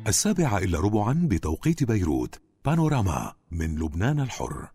7:15 بتوقيت بيروت. بانوراما من لبنان الحر.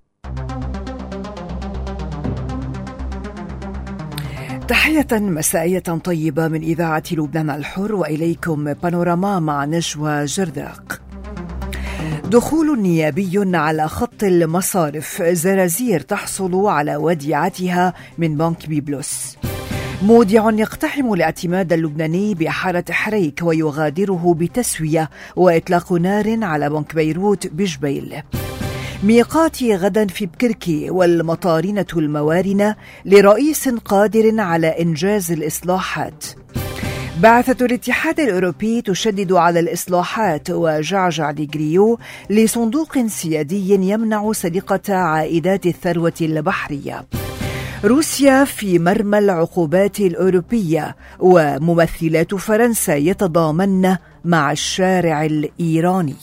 تحية مسائية طيبة من إذاعة لبنان الحر، وإليكم بانوراما مع نجوى جرداق. دخول نيابي على خط المصارف، زرازير تحصل على وديعتها من بنك بيبلس. مودع يقتحم الاعتماد اللبناني بحارة حريك ويغادره بتسوية وإطلاق نار على بنك بيروت بجبيل. ميقاتي غدا في بكركي، والمطارنة الموارنة لرئيس قادر على إنجاز الإصلاحات. بعثة الاتحاد الأوروبي تشدد على الإصلاحات، وجعجع ديغريو لصندوق سيادي يمنع سرقة عائدات الثروة البحرية. روسيا في مرمى العقوبات الأوروبية، وممثلات فرنسا يتضامن مع الشارع الإيراني.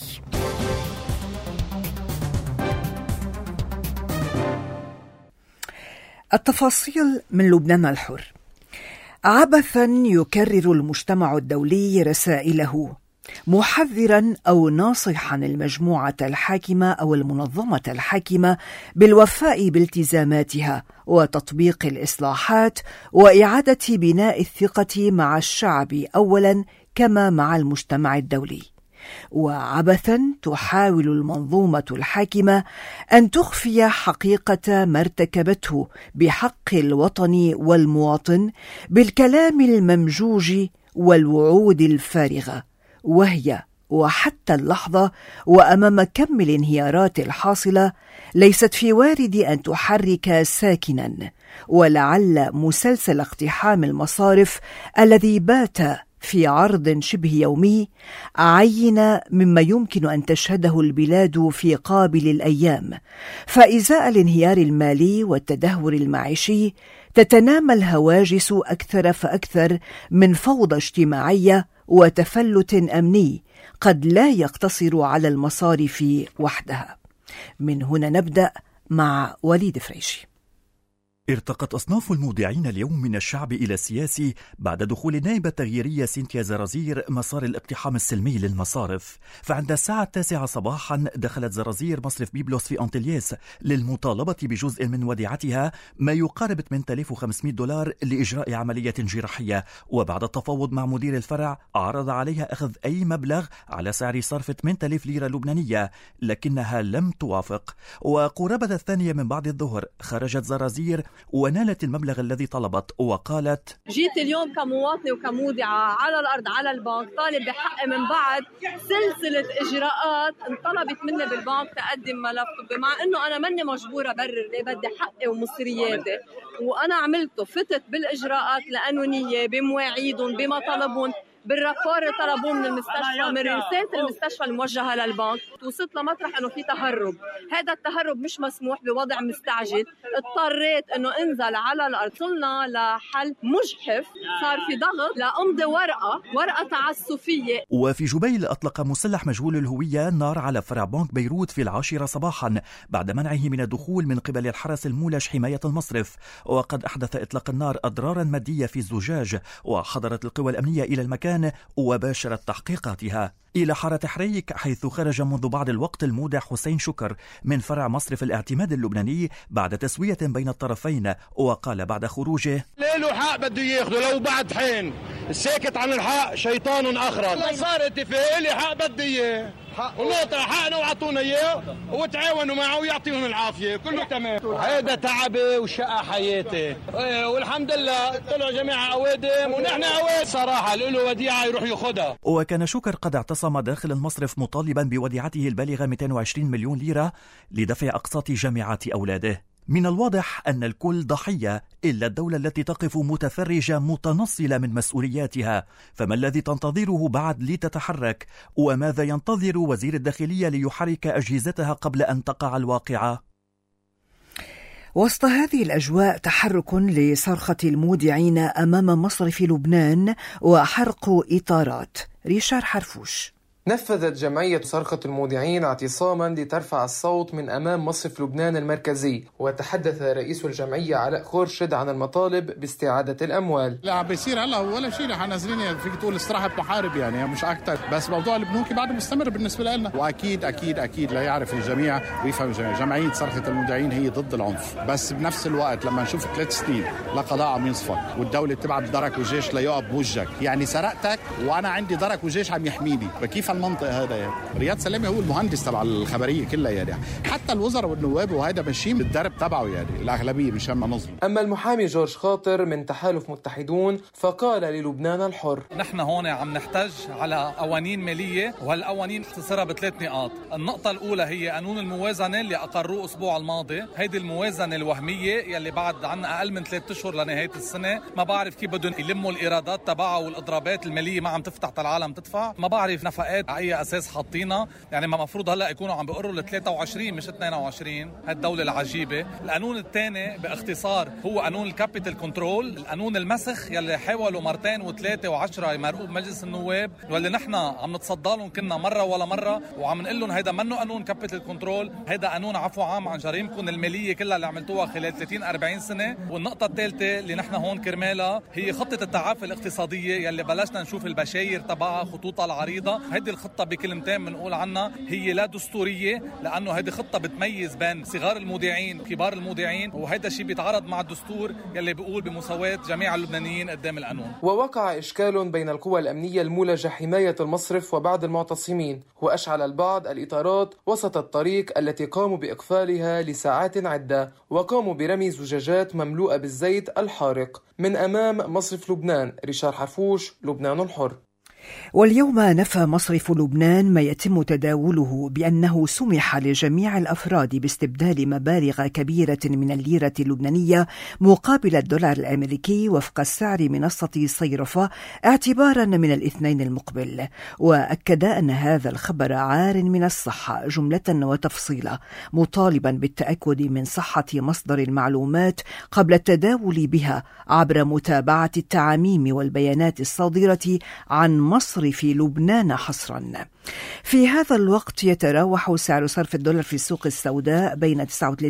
التفاصيل من لبنان الحر. عبثا يكرر المجتمع الدولي رسائله، محذرا أو ناصحا المجموعة الحاكمة أو المنظمة الحاكمة بالوفاء بالتزاماتها وتطبيق الإصلاحات وإعادة بناء الثقة مع الشعب أولا كما مع المجتمع الدولي. وعبثا تحاول المنظومة الحاكمة أن تخفي حقيقة ما ارتكبته بحق الوطن والمواطن بالكلام الممجوج والوعود الفارغة، وهي وحتى اللحظة وأمام كم الانهيارات الحاصلة ليست في وارد أن تحرك ساكنا، ولعل مسلسل اقتحام المصارف الذي بات في عرض شبه يومي عين مما يمكن أن تشهده البلاد في قابل الأيام. فإزاء الانهيار المالي والتدهور المعيشي تتنامى الهواجس أكثر فأكثر من فوضى اجتماعية وتفلت أمني قد لا يقتصر على المصارف وحدها. من هنا نبدأ مع وليد فريشي. ارتقت أصناف المودعين اليوم من الشعب إلى السياسي بعد دخول النائبة التغييرية سينتيا زرازير مسار الاقتحام السلمي للمصارف. فعند الساعة 9 صباحا دخلت زرازير مصرف بيبلوس في أنطلياس للمطالبة بجزء من وديعتها ما يقارب $8500 لإجراء عملية جراحية. وبعد التفاوض مع مدير الفرع عرض عليها أخذ أي مبلغ على سعر صرف 8000 ليرة لبنانية، لكنها لم توافق. وقرابة الثانية من بعد الظهر خرجت زرازير ونالت المبلغ الذي طلبت، وقالت: جيت اليوم كمواطنة وكمودعة على الأرض على البنك طالب بحقي من بعد سلسلة إجراءات انطلبت مني بالبنك تقدم ملف، بمع أنه أنا مني مجبورة برر ليه بدي حقي ومصرياتي، وأنا عملته فتت بالإجراءات لأنه نيابي بمواعيدهم بما طلبون بالرابور طلبوه من المستشفى، من رسالة المستشفى الموجهة للبنك. وصلت لمطرح انه في تهرب، هذا التهرب مش مسموح بوضع مستعجل، اضطريت انه انزل على الارض. وصلنا لحل مجحف، صار في ضغط لأمضي ورقة تعسفية. وفي جبيل أطلق مسلح مجهول الهوية نار على فرع بنك بيروت في 10 صباحا بعد منعه من الدخول من قبل الحرس المولش حماية المصرف. وقد أحدث إطلاق النار أضرارا مادية في الزجاج، وحضرت القوى الأمنية إلى المكان وباشرت تحقيقاتها. إلى حارة حريك حيث خرج منذ بعض الوقت المودع حسين شكر من فرع مصرف الاعتماد اللبناني بعد تسوية بين الطرفين، وقال بعد خروجه: له حق بده ياخذه لو بعد حين، الساكت عن الحق شيطان أخرس. صار اتفاق لي حق بدي اياه، ونقطع حقنا وعطونا اياه وتعاونوا معه ويعطيهم العافية، كله تمام. هذا تعبي وشقى حياتي، والحمد لله طلعوا جميع أوادم ونحن أواد. صراحة له وديعة يروح ياخذها. وكان شكر قد اعتصم داخل المصرف مطالبا بوديعته البالغة 220 مليون ليرة لدفع أقساط جامعات أولاده. من الواضح أن الكل ضحية إلا الدولة التي تقف متفرجة متنصلة من مسؤولياتها. فما الذي تنتظره بعد لتتحرك؟ وماذا ينتظر وزير الداخلية ليحرك أجهزتها قبل أن تقع الواقعة؟ وسط هذه الأجواء تحرك لصرخة المودعين أمام مصرف لبنان وحرق إطارات. ريشار حرفوش. نفذت جمعية صرخة المودعين اعتصاما لترفع الصوت من أمام مصرف لبنان المركزي، وتحدث رئيس الجمعية علاء خورشد عن المطالب باستعادة الأموال. لا بيصير هلا ولا شيء، رح نازلين فيك تقول استراحة محارب يعني مش أكتر، بس موضوع البنوك بعد مستمر بالنسبة لنا، وأكيد أكيد أكيد لا يعرف الجميع ويفهم الجميع جمعية صرخة المودعين هي ضد العنف، بس بنفس الوقت لما نشوف 3 سنين لا قضاء عم ينصفك والدولة تبعت درك وجيش ليقف بوجهك، يعني سرقتك وأنا عندي درك وجيش عم يحميني، فكيف المنطق هذا يعني؟ رياض سلامي هو المهندس تبع الخبرية كلها يعني، حتى الوزراء والنواب وهذا ماشيين بالدرب تبعه يعني الأغلبية مشان ما نظلم. أما المحامي جورج خاطر من تحالف متحدون فقال للبنان الحر: نحن هون عم نحتاج على قوانين مالية، وهالقوانين اختصرها ب3 نقاط. النقطة الأولى هي قانون الموازنة اللي أقروه الأسبوع الماضي، هيدي الموازنة الوهمية يلي بعد عنا أقل من 3 أشهر لنهاية السنة، ما بعرف كيف بدهم يلموا الإيرادات تبعها والإضرابات المالية ما عم تفتح العالم تدفع، ما بعرف نفقات على أي أساس حاطينها، يعني ما مفروض هلأ يكونوا عم بيقروا ل 23 مش 22. هالدولة العجيبة. القانون الثاني باختصار هو قانون الكابيتال كنترول، القانون المسخ يلي حاولوا 2 و3 و10 يمرقوا بمجلس النواب، واللي نحن عم نتصدى لهم كنا مرة ولا مرة وعم نقول لهم هيدا منه قانون كابيتال كنترول، هيدا قانون عفو عام عن جريمكم المالية كلها اللي عملتوها خلال 30-40 سنة. والنقطة الثالثة اللي نحن هون كرمالها هي خطة التعافي الاقتصادية يلي بلشنا نشوف البشاير تبعها خطوطها العريضة. هيدي الخطة بكلمتين بنقول عنها هي لا دستورية، لأنه هيدي خطة بتميز بين صغار المودعين وكبار المودعين، وهيدا الشيء بيتعارض مع الدستور يلي بيقول بمساواة جميع اللبنانيين قدام القانون. ووقع إشكال بين القوى الأمنية المولجة حماية المصرف وبعض المعتصمين، وأشعل البعض الإطارات وسط الطريق التي قاموا بإقفالها لساعات عدة، وقاموا برمي زجاجات مملوءة بالزيت الحارق من أمام مصرف لبنان. ريشار حفوش، لبنان الحر. واليوم نفى مصرف لبنان ما يتم تداوله بأنه سمح لجميع الأفراد باستبدال مبالغ كبيرة من الليرة اللبنانية مقابل الدولار الأمريكي وفق السعر منصة صيرفة اعتبارا من الاثنين المقبل، وأكد أن هذا الخبر عار من الصحة جملة وتفصيلا، مطالبا بالتأكد من صحة مصدر المعلومات قبل التداول بها عبر متابعة التعاميم والبيانات الصادرة عن مصرف لبنان حصرا. في هذا الوقت يتراوح سعر صرف الدولار في السوق السوداء بين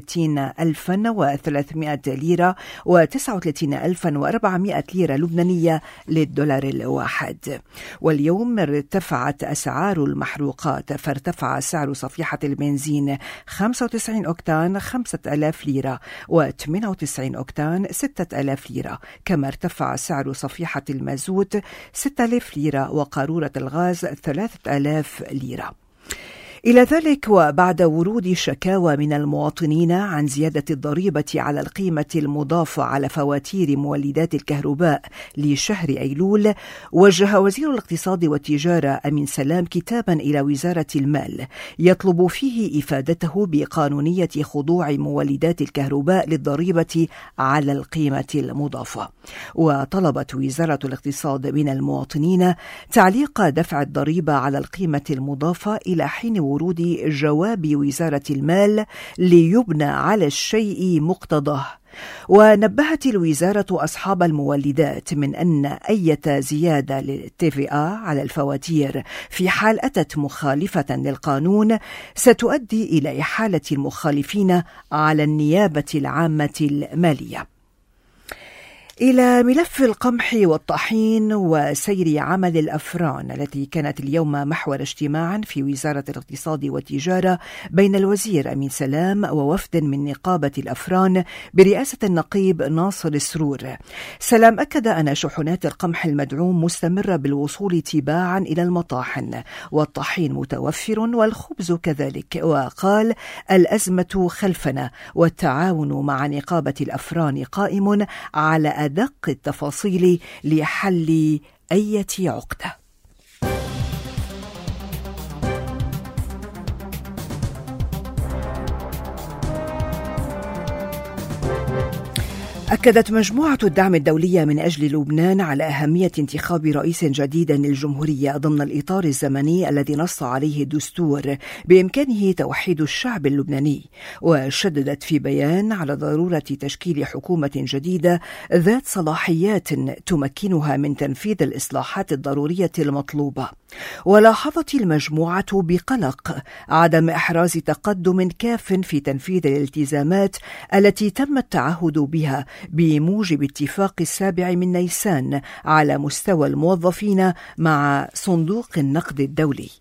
39,300 ليرة و39,400 ليرة لبنانية للدولار الواحد. واليوم ارتفعت أسعار المحروقات، فارتفع سعر صفيحة البنزين 95 أوكتان 5,000 ليرة و98 أوكتان 6,000 ليرة، كما ارتفع سعر صفيحة المازوت 6,000 ليرة وقارورة الغاز 3,000 ليرة. إلى ذلك وبعد ورود شكاوى من المواطنين عن زيادة الضريبة على القيمة المضافة على فواتير مولدات الكهرباء لشهر أيلول، وجه وزير الاقتصاد والتجارة أمين سلام كتابا إلى وزارة المال يطلب فيه إفادته بقانونية خضوع مولدات الكهرباء للضريبة على القيمة المضافة. وطلبت وزارة الاقتصاد من المواطنين تعليق دفع الضريبة على القيمة المضافة إلى حين ورود جواب وزارة المال ليبنى على الشيء مقتضاه. ونبهت الوزارة أصحاب المولدات من أن أي زيادة للTVA على الفواتير في حال أتت مخالفة للقانون ستؤدي إلى إحالة المخالفين على النيابة العامة المالية. إلى ملف القمح والطحين وسير عمل الأفران التي كانت اليوم محور اجتماع في وزارة الاقتصاد والتجارة بين الوزير أمين سلام ووفد من نقابة الأفران برئاسة النقيب ناصر السرور. سلام أكد أن شحنات القمح المدعوم مستمرة بالوصول تباعا إلى المطاحن، والطحين متوفر والخبز كذلك، وقال الأزمة خلفنا والتعاون مع نقابة الأفران قائم على أدق التفاصيل لحل أي عقدة. أكدت مجموعة الدعم الدولية من أجل لبنان على أهمية انتخاب رئيس جديد للجمهورية ضمن الإطار الزمني الذي نص عليه الدستور بإمكانه توحيد الشعب اللبناني، وشددت في بيان على ضرورة تشكيل حكومة جديدة ذات صلاحيات تمكنها من تنفيذ الإصلاحات الضرورية المطلوبة. ولاحظت المجموعة بقلق عدم إحراز تقدم كاف في تنفيذ الالتزامات التي تم التعهد بها بموجب اتفاق 7 نيسان على مستوى الموظفين مع صندوق النقد الدولي.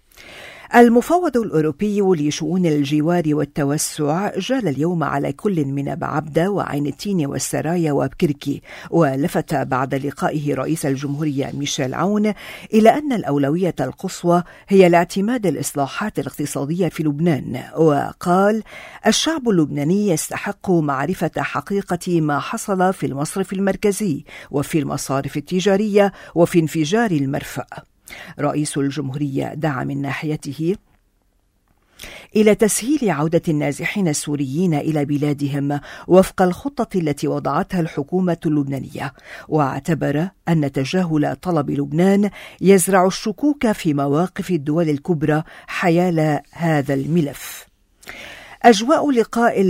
المفوض الأوروبي لشؤون الجوار والتوسع جال اليوم على كل من بعبدة وعين التين والسرايا وبكركي، ولفت بعد لقائه رئيس الجمهورية ميشيل عون إلى أن الأولوية القصوى هي الاعتماد الإصلاحات الاقتصادية في لبنان، وقال: الشعب اللبناني يستحق معرفة حقيقة ما حصل في المصرف المركزي وفي المصارف التجارية وفي انفجار المرفأ. رئيس الجمهورية دعا من ناحيته إلى تسهيل عودة النازحين السوريين إلى بلادهم وفق الخطة التي وضعتها الحكومة اللبنانية، واعتبر أن تجاهل طلب لبنان يزرع الشكوك في مواقف الدول الكبرى حيال هذا الملف. أجواء لقاء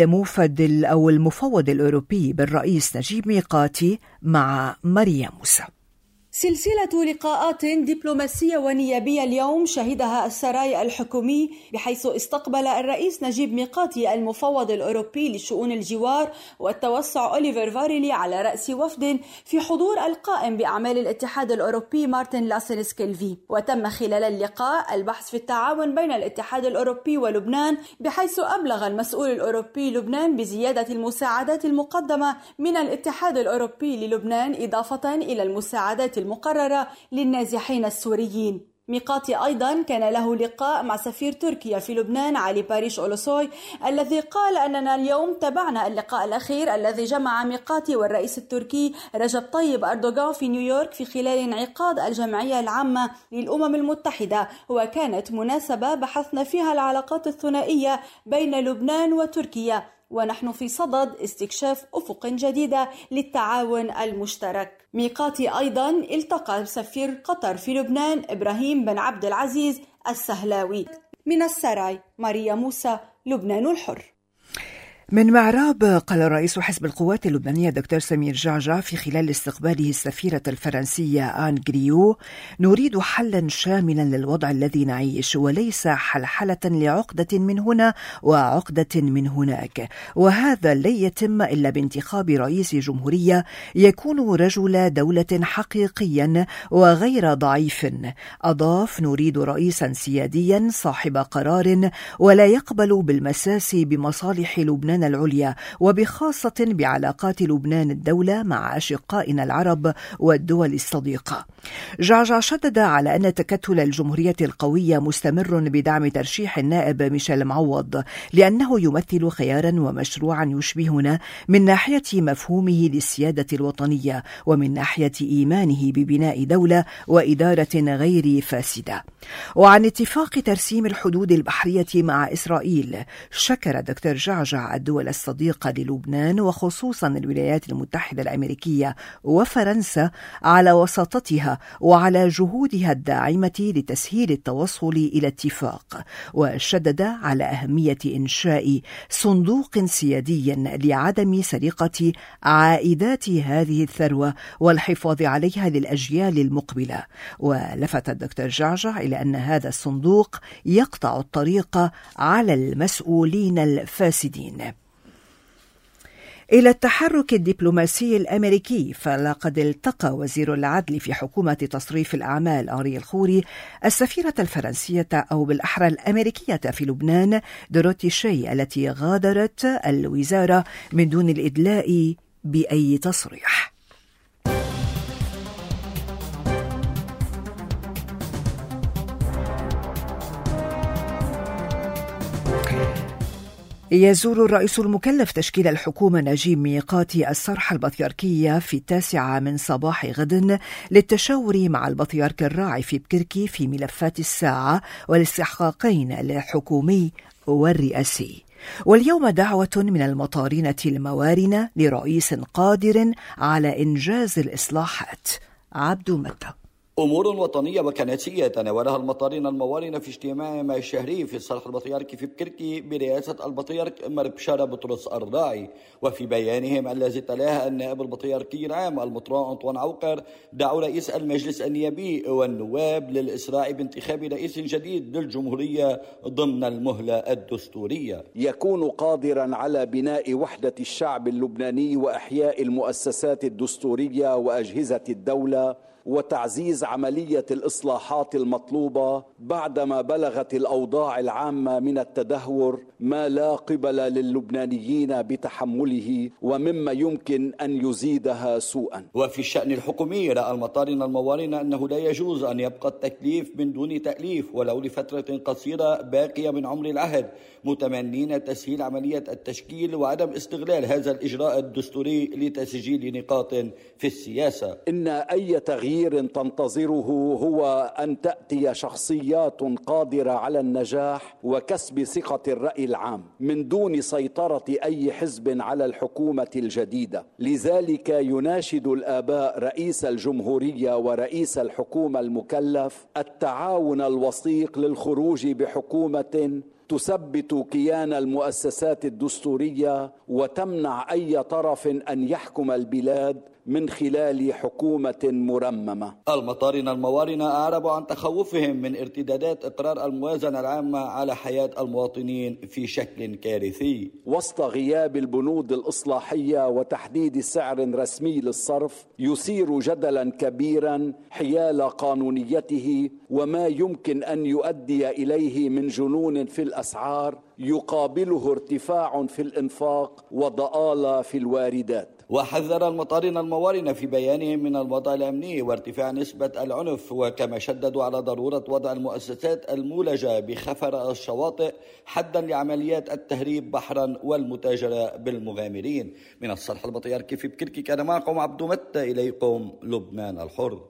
المفوض الأوروبي بالرئيس نجيب ميقاتي مع مريم موسى. سلسلة لقاءات دبلوماسية ونيابية اليوم شهدها السراي الحكومي، بحيث استقبل الرئيس نجيب ميقاتي المفوض الأوروبي لشؤون الجوار والتوسع أوليفر فاريلي على رأس وفد في حضور القائم بأعمال الاتحاد الأوروبي مارتن لاسينسكيلفي. وتم خلال اللقاء البحث في التعاون بين الاتحاد الأوروبي ولبنان، بحيث أبلغ المسؤول الأوروبي لبنان بزيادة المساعدات المقدمة من الاتحاد الأوروبي للبنان، إضافة إلى المساعدات المقررة للنازحين السوريين. ميقاتي أيضا كان له لقاء مع سفير تركيا في لبنان علي باريش أولوسوي، الذي قال أننا اليوم تابعنا اللقاء الأخير الذي جمع ميقاتي والرئيس التركي رجب طيب أردوغان في نيويورك في خلال انعقاد الجمعية العامة للأمم المتحدة، وكانت مناسبة بحثنا فيها العلاقات الثنائية بين لبنان وتركيا، ونحن في صدد استكشاف أفق جديدة للتعاون المشترك. ميقاتي أيضا التقى بسفير قطر في لبنان إبراهيم بن عبد العزيز السهلاوي. من السراي مريم موسى، لبنان الحر. من معراب، قال رئيس حزب القوات اللبنانية دكتور سمير جعجع في خلال استقباله السفيرة الفرنسية آن غريو: نريد حلا شاملا للوضع الذي نعيش، وليس حلحلة لعقدة من هنا وعقدة من هناك، وهذا لن يتم إلا بانتخاب رئيس جمهورية يكون رجل دولة حقيقيا وغير ضعيف. أضاف: نريد رئيسا سياديا صاحب قرار ولا يقبل بالمساس بمصالح لبنان العليا، وبخاصة بعلاقات لبنان الدولة مع أشقائنا العرب والدول الصديقة. جعجع شدد على أن تكتل الجمهورية القوية مستمر بدعم ترشيح النائب ميشيل معوض، لأنه يمثل خيارا ومشروعا يشبهنا من ناحية مفهومه للسيادة الوطنية ومن ناحية إيمانه ببناء دولة وإدارة غير فاسدة. وعن اتفاق ترسيم الحدود البحرية مع إسرائيل، شكر دكتور جعجع الدول الصديقة للبنان وخصوصا الولايات المتحدة الأمريكية وفرنسا على وساطتها وعلى جهودها الداعمة لتسهيل التوصل إلى اتفاق، وشدد على أهمية إنشاء صندوق سيادي لعدم سرقة عائدات هذه الثروة والحفاظ عليها للأجيال المقبلة. ولفت الدكتور جعجع إلى أن هذا الصندوق يقطع الطريق على المسؤولين الفاسدين. إلى التحرك الدبلوماسي الأمريكي، فلقد التقى وزير العدل في حكومة تصريف الأعمال أنري الخوري السفيرة الفرنسية أو بالأحرى الأمريكية في لبنان دوروتي شي، التي غادرت الوزارة من دون الإدلاء بأي تصريح. يزور الرئيس المكلف تشكيل الحكومة نجيب ميقاتي الصرح البطيركية في 9 صباح غد للتشاور مع البطيرك الراعي في بكركي في ملفات الساعة والاستحقاقين الحكومي والرئاسي. واليوم دعوة من المطارنة الموارنة لرئيس قادر على إنجاز الإصلاحات. عبد متى. أمور وطنية وكنسية تناولها المطارنة الموارنة في اجتماعهم الشهري في الصرح البطريركي في بكركي برئاسة البطريرك مربشارة بطرس الراعي. وفي بيانهم الذي تلاه النائب البطريركي العام المطران أنطوان عوقر دعوا رئيس المجلس النيابي والنواب للإسراع بانتخاب رئيس جديد للجمهورية ضمن المهلة الدستورية، يكون قادرا على بناء وحدة الشعب اللبناني وإحياء المؤسسات الدستورية وأجهزة الدولة وتعزيز عملية الإصلاحات المطلوبة بعدما بلغت الأوضاع العامة من التدهور ما لا قبل للبنانيين بتحمله ومما يمكن أن يزيدها سوءا. وفي الشأن الحكومي رأى المطارنة الموارنة أنه لا يجوز أن يبقى التكليف من دون تأليف ولو لفترة قصيرة باقية من عمر العهد، متمنين تسهيل عملية التشكيل وعدم استغلال هذا الإجراء الدستوري لتسجيل نقاط في السياسة. إن أي تغيير تنتظره هو أن تأتي شخصيات قادرة على النجاح وكسب ثقة الرأي العام من دون سيطرة أي حزب على الحكومة الجديدة. لذلك يناشد الآباء رئيس الجمهورية ورئيس الحكومة المكلف التعاون الوثيق للخروج بحكومة تثبت كيان المؤسسات الدستورية وتمنع أي طرف أن يحكم البلاد من خلال حكومة مرممة. المطارنة الموارنة أعربوا عن تخوفهم من ارتدادات إقرار الموازنة العامة على حياة المواطنين في شكل كارثي وسط غياب البنود الإصلاحية وتحديد سعر رسمي للصرف يثير جدلا كبيرا حيال قانونيته وما يمكن أن يؤدي إليه من جنون في الأسعار يقابله ارتفاع في الإنفاق وضآلة في الواردات. وحذر المطارنة الموارنة في بيانهم من الوضع الأمني وارتفاع نسبة العنف، وكما شددوا على ضرورة وضع المؤسسات المولجة بخفر الشواطئ حدا لعمليات التهريب بحرا والمتاجرة بالمغامرين. من الصرح البطريركي في بكركي كان معكم عبد متى، إليكم لبنان الحر.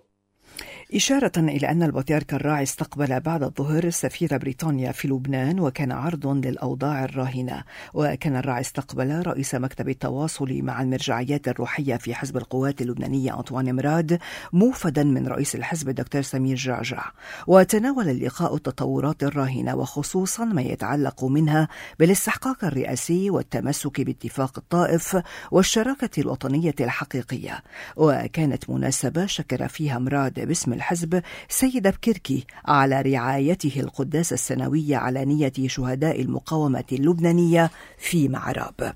إشارة إلى أن البطريرك الراعي استقبل بعد الظهر سفير بريطانيا في لبنان وكان عرض للأوضاع الراهنة. وكان الراعي استقبل رئيس مكتب التواصل مع المرجعيات الروحية في حزب القوات اللبنانية أنطوان مراد موفدا من رئيس الحزب الدكتور سمير جعجع. وتناول اللقاء التطورات الراهنة وخصوصا ما يتعلق منها بالاستحقاق الرئاسي والتمسك باتفاق الطائف والشراكة الوطنية الحقيقية. وكانت مناسبة شكر فيها مراد باسم الحزب سيد بكركي على رعايته القداسة السنوية على نية شهداء المقاومة اللبنانية في معراب.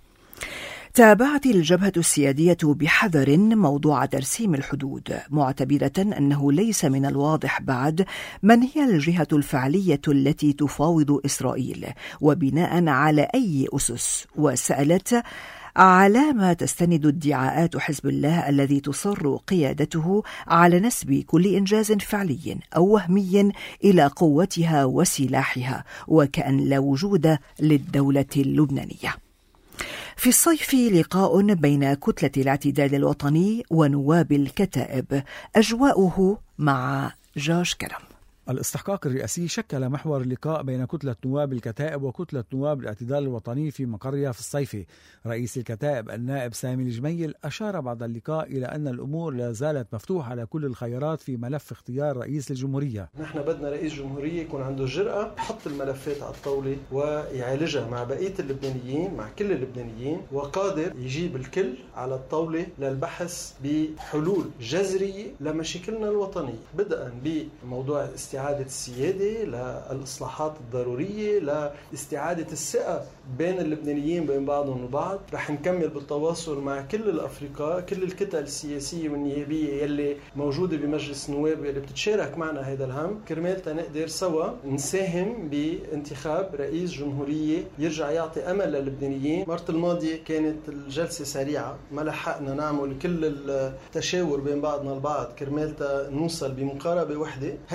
تابعت الجبهة السيادية بحذر موضوع ترسيم الحدود، معتبرة أنه ليس من الواضح بعد من هي الجهة الفعلية التي تفاوض إسرائيل وبناء على أي أسس، وسألت على ما تستند ادعاءات حزب الله الذي تصر قيادته على نسب كل إنجاز فعلي أو وهمي إلى قوتها وسلاحها وكأن لا وجود للدولة اللبنانية. في الصيف لقاء بين كتلة الاعتدال الوطني ونواب الكتائب، أجواؤه مع جاش كرم. الاستحقاق الرئاسي شكل محور اللقاء بين كتلة نواب الكتائب وكتلة نواب الاعتدال الوطني في مقرها في الصيفي. رئيس الكتائب النائب سامي الجميل أشار بعد اللقاء إلى أن الأمور لا زالت مفتوحة على كل الخيارات في ملف اختيار رئيس الجمهورية. نحن بدنا رئيس جمهورية يكون عنده الجرأة يحط الملفات على الطاولة ويعالجها مع بقية اللبنانيين، مع كل اللبنانيين، وقادر يجيب الكل على الطاولة للبحث بحلول جذرية لمشاكلنا الوطنية، بدءا بموضوع استعادة السيادة، للإصلاحات الضرورية، لاستعادة الثقة بين اللبنانيين بين بعضهم البعض. رح نكمل بالتواصل مع كل الأفرقاء، كل الكتل السياسية والنيابية يلي موجودة بمجلس النواب يلي بتتشارك معنا هذا الهم، كرمال نقدر سوا نساهم بانتخاب رئيس جمهورية يرجع يعطي أمل للبنانيين. مرة الماضية كانت الجلسة سريعة، ما لحقنا نعمل كل التشاور بين بعضنا البعض كرمال نوصل بمقاربة وحدة. هذا لازم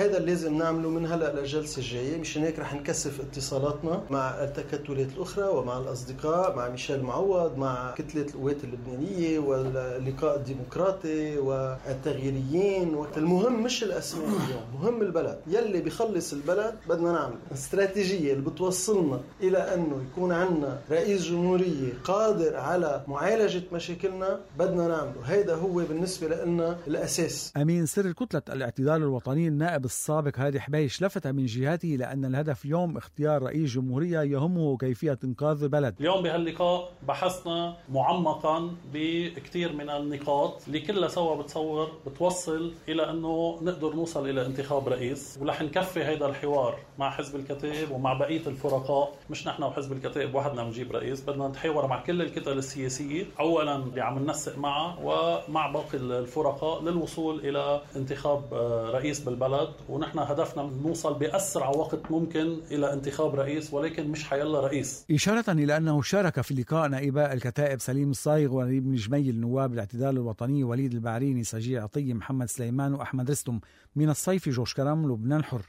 لازم نعمله من هلأ للجلسة الجاية. مشان هيك رح نكثف اتصالاتنا مع التكتلات الأخرى ومع الأصدقاء، مع ميشيل معوض، مع كتلة القوات اللبنانية واللقاء الديمقراطي والتغييريين. المهم مش الأسماء اليوم، مهم البلد. يلي بيخلص البلد بدنا نعمل استراتيجية اللي بتوصلنا إلى أنه يكون عندنا رئيس جمهورية قادر على معالجة مشاكلنا. بدنا نعمله، هيدا هو بالنسبة لنا الأساس. أمين سر كتلة الاعتدال الوطني النائب السابق هادي حبيش لفت من جهته لأن الهدف اليوم اختيار رئيس جمهورية يهمه كيفية إنقاذ البلد. اليوم بهاللقاء بحثنا معمقا بكثير من النقاط اللي كلها سوا بتصور بتوصل إلى أنه نقدر نوصل إلى انتخاب رئيس، ورح نكفي هذا الحوار مع حزب الكتائب ومع بقية الفرقاء. مش نحن وحزب الكتائب وحدنا بنجيب رئيس، بدنا نتحاور مع كل الكتل السياسية أولا اللي عم ننسق معها ومع باقي الفرقاء للوصول إلى انتخاب رئيس بالبلد. ونحن هدفنا نوصل بأسرع وقت ممكن إلى انتخاب رئيس، ولكن مش حيلا رئيس. إشارة إلى أنه شارك في اللقاء نائباء الكتائب سليم الصايغ ونجيب نجميل، نواب الاعتدال الوطني وليد البعريني، سجيع عطية، محمد سليمان وأحمد رستم. من الصيفي جوش كرم، لبنان الحر.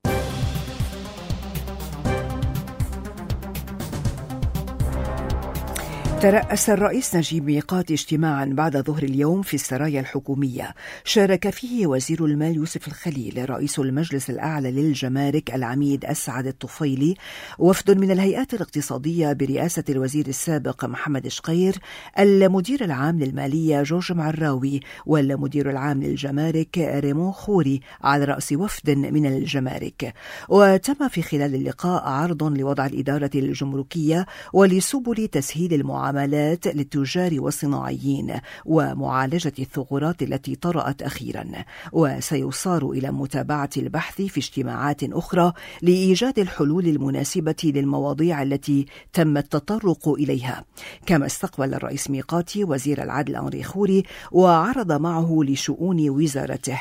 ترأس الرئيس نجيب ميقاتي اجتماعا بعد ظهر اليوم في السرايا الحكومية شارك فيه وزير المال يوسف الخليل، رئيس المجلس الأعلى للجمارك العميد أسعد الطفيلي، وفد من الهيئات الاقتصادية برئاسة الوزير السابق محمد شقير، المدير العام للمالية جورج معراوي، والمدير العام للجمارك ريمون خوري على رأس وفد من الجمارك. وتم في خلال اللقاء عرض لوضع الإدارة الجمركية ولسبل تسهيل المعاملات للتجار والصناعيين ومعالجة الثغرات التي طرأت أخيرا، وسيصار إلى متابعة البحث في اجتماعات أخرى لإيجاد الحلول المناسبة للمواضيع التي تم التطرق إليها. كما استقبل الرئيس ميقاتي وزير العدل أنري خوري وعرض معه لشؤون وزارته،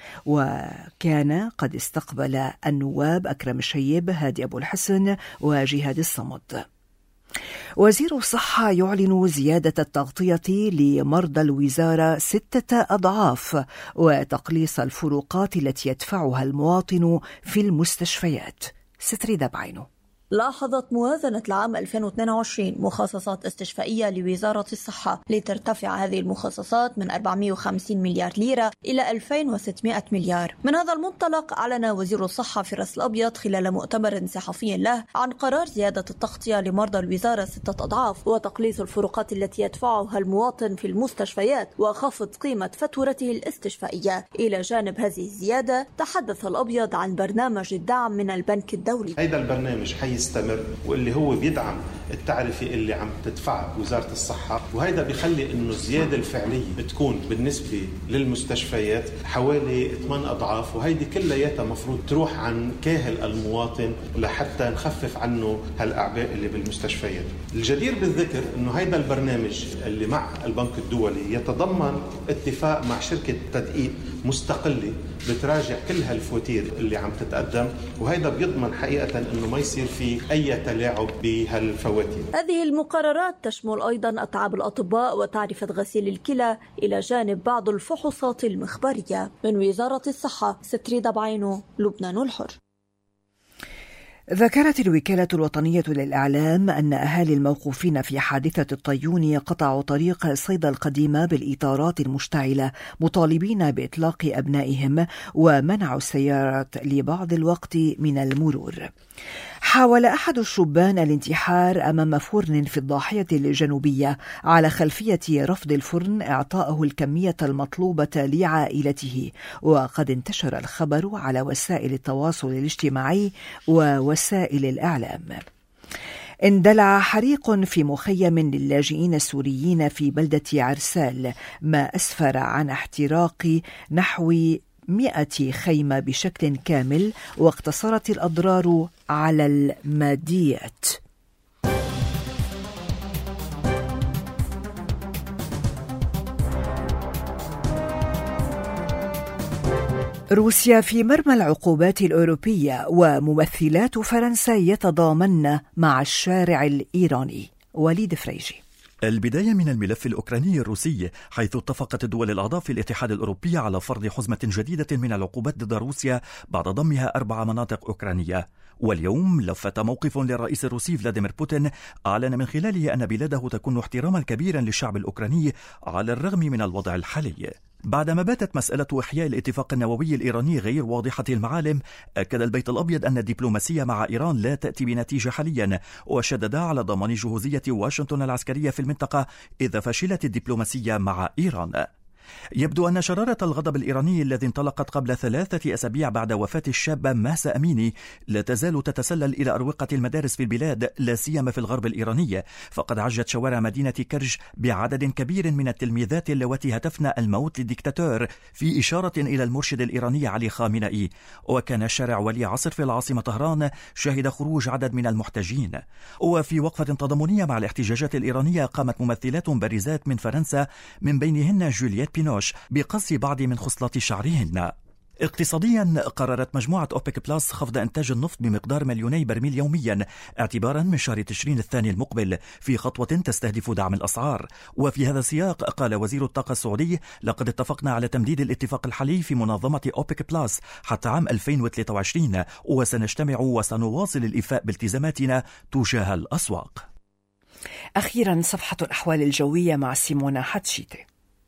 وكان قد استقبل النواب أكرم الشيب، هادي أبو الحسن وجهاد الصمد. وزير الصحة يعلن زيادة التغطية لمرضى الوزارة 6 أضعاف وتقليص الفروقات التي يدفعها المواطن في المستشفيات. ستريدة بعينه. لاحظت موازنة العام 2022 مخصصات استشفائية لوزارة الصحة لترتفع هذه المخصصات من 450 مليار ليرة إلى 2600 مليار. من هذا المنطلق أعلن وزير الصحة في رأس الأبيض خلال مؤتمر صحفي له عن قرار زيادة التغطية لمرضى الوزارة 6 أضعاف وتقليص الفروقات التي يدفعها المواطن في المستشفيات وخفض قيمة فاتورته الاستشفائية. إلى جانب هذه الزيادة تحدث الأبيض عن برنامج الدعم من البنك الدولي. هذا البرنامج يستمر واللي هو بيدعم التعرفة اللي عم تدفعها وزارة الصحة، وهذا بيخلي انه الزيادة الفعلية بتكون بالنسبة للمستشفيات حوالي 8 أضعاف، وهيدي كلها مفروض تروح عن كاهل المواطن لحتى نخفف عنه هالأعباء اللي بالمستشفيات. الجدير بالذكر انه هذا البرنامج اللي مع البنك الدولي يتضمن اتفاق مع شركة تدقيق مستقلة بتراجع كل هالفواتير اللي عم تتقدم، وهذا بيضمن حقيقة انه ما يصير في اي تلاعب بهالفواتير. هذه المقررات تشمل ايضا اتعاب الاطباء وتعرفة غسيل الكلى الى جانب بعض الفحوصات المخبرية. من وزارة الصحة، ستريدة بعينه، لبنان الحر. ذكرت الوكالة الوطنية للإعلام أن أهالي الموقوفين في حادثة الطيون قطعوا طريق صيدا القديمة بالإطارات المشتعلة مطالبين بإطلاق أبنائهم ومنعوا السيارات لبعض الوقت من المرور. حاول أحد الشبان الانتحار أمام فرن في الضاحية الجنوبية على خلفية رفض الفرن إعطائه الكمية المطلوبة لعائلته، وقد انتشر الخبر على وسائل التواصل الاجتماعي ووسائل الإعلام. اندلع حريق في مخيم للاجئين السوريين في بلدة عرسال، ما أسفر عن احتراق نحو 100 خيمة بشكل كامل، واقتصرت الأضرار على الماديات. روسيا في مرمى العقوبات الأوروبية، وممثلات فرنسا يتضامن مع الشارع الإيراني. وليد فريجي. البداية من الملف الأوكراني الروسي، حيث اتفقت الدول الأعضاء في الاتحاد الأوروبي على فرض حزمة جديدة من العقوبات ضد روسيا بعد ضمها 4 مناطق أوكرانية. واليوم لفت موقف للرئيس الروسي فلاديمير بوتين أعلن من خلاله أن بلاده تكون احتراما كبيرا للشعب الأوكراني على الرغم من الوضع الحالي. بعدما باتت مسألة إحياء الاتفاق النووي الإيراني غير واضحة المعالم، أكد البيت الأبيض أن الدبلوماسية مع إيران لا تأتي بنتيجة حاليا، وشدد على ضمان جهوزية واشنطن العسكرية في المنطقة إذا فشلت الدبلوماسية مع إيران. يبدو أن شرارة الغضب الإيراني الذي انطلقت قبل 3 أسابيع بعد وفاة الشابة مهسا أميني لا تزال تتسلل إلى أروقة المدارس في البلاد، لا سيما في الغرب الإيراني، فقد عجت شوارع مدينة كرج بعدد كبير من التلميذات اللواتي هتفن الموت للديكتاتور في إشارة إلى المرشد الإيراني علي خامنئي. وكان شارع ولي عصر في العاصمة طهران شهد خروج عدد من المحتجين. وفي وقفة تضامنية مع الاحتجاجات الإيرانية قامت ممثلات بارزات من فرنسا من بينهن جولييت بينوش بقص بعض من خصلات شعرهن. اقتصاديا، قررت مجموعة أوبك بلاس خفض إنتاج النفط بمقدار 2,000,000 برميل يوميا اعتبارا من شهر تشرين الثاني المقبل، في خطوة تستهدف دعم الأسعار. وفي هذا السياق قال وزير الطاقة السعودي: لقد اتفقنا على تمديد الاتفاق الحالي في منظمة أوبك بلاس حتى عام 2023، وسنجتمع وسنواصل الإيفاء بالتزاماتنا تجاه الأسواق. أخيرا صفحة الأحوال الجوية مع سيمونا حتشيتي.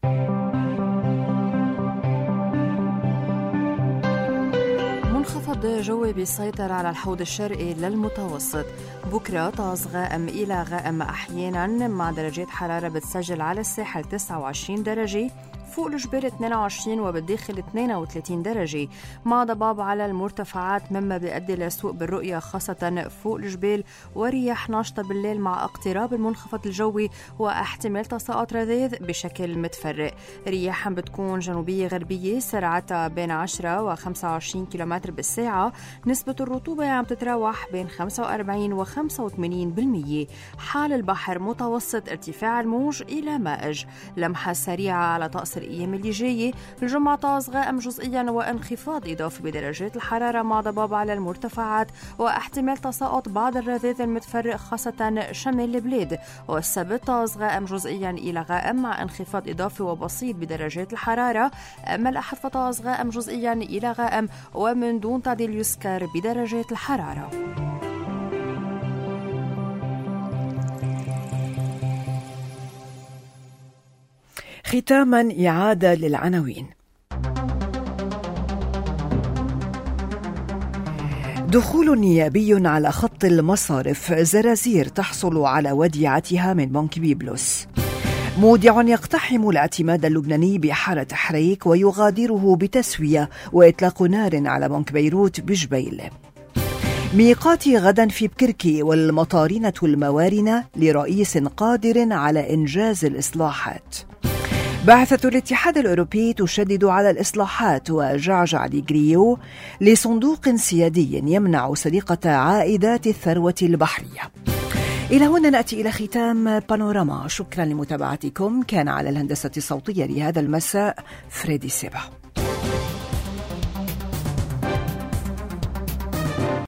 منخفض جوي بيسيطر على الحوض الشرقي للمتوسط. بكرة طقس غائم إلى غائم أحيانا، مع درجات حرارة بتسجل على الساحل 29 درجة، فوق الجبال 22 وبالداخل 32 درجة، مع ضباب على المرتفعات مما بيؤدي لسوء بالرؤية خاصة فوق الجبال، ورياح ناشطة بالليل مع اقتراب المنخفض الجوي واحتمال تساقط رذاذ بشكل متفرق. رياح بتكون جنوبية غربية سرعتها بين 10 و 25 كيلومتر بالساعة. نسبة الرطوبة عم تتراوح بين 45 و 85%. حال البحر متوسط، ارتفاع الموج إلى مائج. لمحة سريعة على طقس الأيام اللي جاية. الجمعة طقس غائم جزئيا وانخفاض إضافي بدرجات الحرارة مع ضباب على المرتفعات واحتمال تساقط بعض الرذاذ المتفرق خاصة شمال البلاد. والسبت طقس غائم جزئيا إلى غائم مع انخفاض إضافي وبسيط بدرجات الحرارة. أما الأحد فطقس غائم جزئيا إلى غائم ومن دون تعديل يذكر بدرجات الحرارة. ختاما إعادة للعناوين. دخول نيابي على خط المصارف، زرازير تحصل على وديعتها من بنك بيبلس. مودع يقتحم الاعتماد اللبناني بحالة حريق ويغادره بتسوية وإطلاق نار على بنك بيروت بجبيل. ميقاتي غدا في بكركي، والمطارنة الموارنة لرئيس قادر على إنجاز الإصلاحات. بعثة الاتحاد الأوروبي تشدد على الإصلاحات، وجعجع ديغريو لصندوق سيادي يمنع سرقة عائدات الثروة البحرية. إلى هنا نأتي إلى ختام بانوراما. شكرا لمتابعتكم. كان على الهندسة الصوتية لهذا المساء فريدي سيبا.